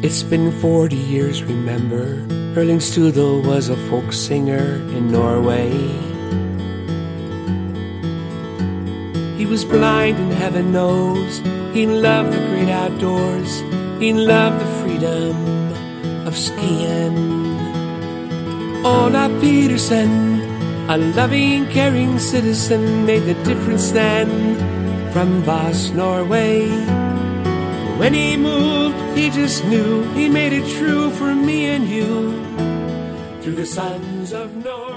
It's been 40 years, remember. Erling Studel was a folk singer in Norway. He was blind and heaven knows he loved the great outdoors. He loved the freedom of skiing. Ola Peterson, a loving, caring citizen, made the difference then from Voss, Norway. When he moved, he just knew he made it true for me and you. Through the sons of Norway.